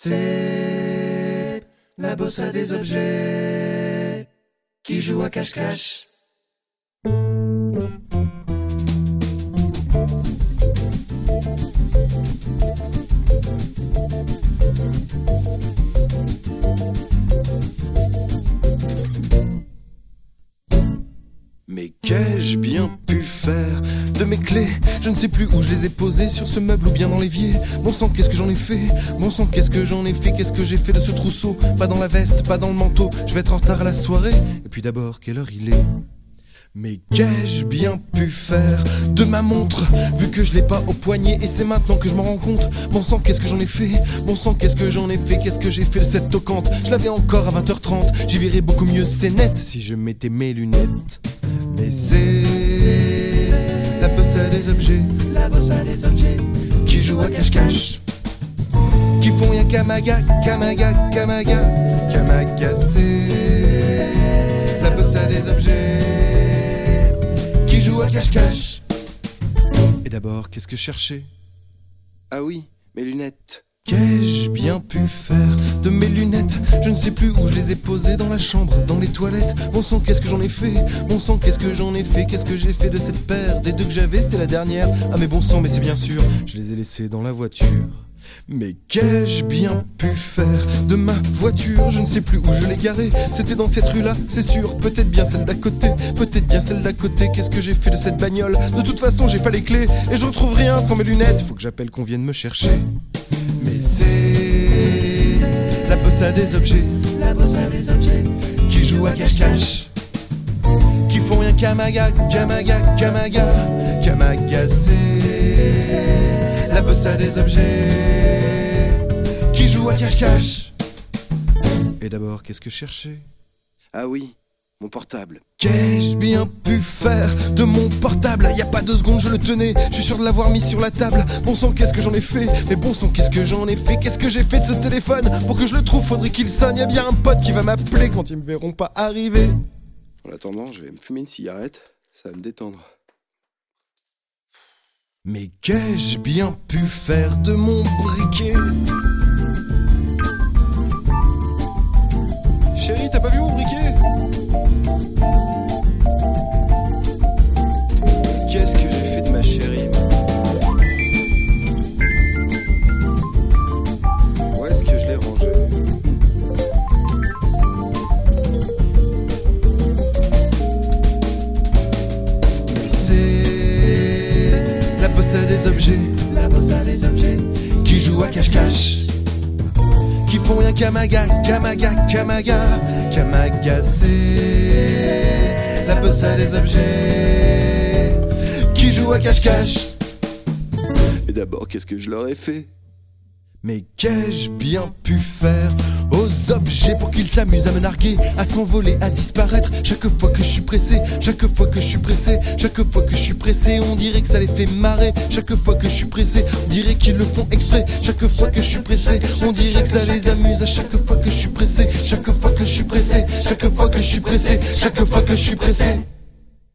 C'est la bossa des objets qui joue à cache-cache. Mais qu'ai-je bien pu faire de mes clés? Je ne sais plus où je les ai posées, sur ce meuble ou bien dans l'évier. Bon sang, qu'est-ce que j'en ai fait? Bon sang, qu'est-ce que j'en ai fait? Qu'est-ce que j'ai fait de ce trousseau? Pas dans la veste, pas dans le manteau, je vais être en retard à la soirée. Et puis d'abord, quelle heure il est? Mais qu'ai-je bien pu faire de ma montre, vu que je l'ai pas au poignet et c'est maintenant que je m'en rends compte? Bon sang, qu'est-ce que j'en ai fait? Bon sang, qu'est-ce que j'en ai fait? Qu'est-ce que j'ai fait de cette toquante? Je l'avais encore à 20h30, j'y verrais beaucoup mieux, c'est net, si je mettais mes lunettes. Mais c'est la bossa des objets, La bossa des objets qui joue à cache-cache, qui font rien qu'amaga, kamaga, kamaga, kamaga, c'est la bossa des objets qui joue à cache-cache. Et d'abord, qu'est-ce que je cherchais? Ah oui, mes lunettes. Qu'ai-je bien pu faire de mes lunettes? Je ne sais plus où je les ai posées, dans la chambre, dans les toilettes. Bon sang, qu'est-ce que j'en ai fait? Bon sang, qu'est-ce que j'en ai fait? Qu'est-ce que j'ai fait de cette paire? Des deux que j'avais, c'était la dernière. Ah mais bon sang, mais c'est bien sûr, je les ai laissées dans la voiture. Mais qu'ai-je bien pu faire de ma voiture? Je ne sais plus où je l'ai garée. C'était dans cette rue-là, c'est sûr. Peut-être bien celle d'à côté, peut-être bien celle d'à côté. Qu'est-ce que j'ai fait de cette bagnole? De toute façon, j'ai pas les clés et je retrouve rien sans mes lunettes. Faut que j'appelle qu'on vienne me chercher. Mais c'est la bossa des objets, La bossa des objets qui joue à cache-cache, qui font rien qu'amaga, kamaga, kamaga, kamaga, c'est la bossa des objets qui joue à cache-cache. Et d'abord, qu'est-ce que je cherchais? Ah oui, mon portable. Qu'ai-je bien pu faire de mon portable? Y a pas 2 secondes, je le tenais, je suis sûr de l'avoir mis sur la table. Bon sang, qu'est-ce que j'en ai fait? Mais bon sang, qu'est-ce que j'en ai fait? Qu'est-ce que j'ai fait de ce téléphone? Pour que je le trouve, faudrait qu'il sonne. Y'a bien un pote qui va m'appeler quand ils me verront pas arriver. En attendant, je vais me fumer une cigarette, ça va me détendre. Mais qu'ai-je bien pu faire de mon briquet? Chérie, t'as pas vu mon briquet? Qu'est-ce que j'ai fait de ma chérie? Où est-ce que je l'ai rangé? Mais c'est la bossa des objets, La bossa des objets qui joue à cache-cache, qui font rien qu'amaga, kamaga, kamaga, kamaga, c'est la bossa des objets qui joue à cache-cache. Et d'abord, qu'est-ce que je leur ai fait? Mais qu'ai-je bien pu faire aux objets pour qu'ils s'amusent à me narguer, à s'envoler, à disparaître? Chaque fois que je suis pressé, chaque fois que je suis pressé, chaque fois que je suis pressé, on dirait que ça les fait marrer. Chaque fois que je suis pressé, on dirait qu'ils le font exprès. Chaque fois que je suis pressé, on dirait que ça les amuse. À chaque fois que je suis pressé, chaque fois que je suis pressé, chaque fois que je suis pressé, chaque fois que je suis pressé.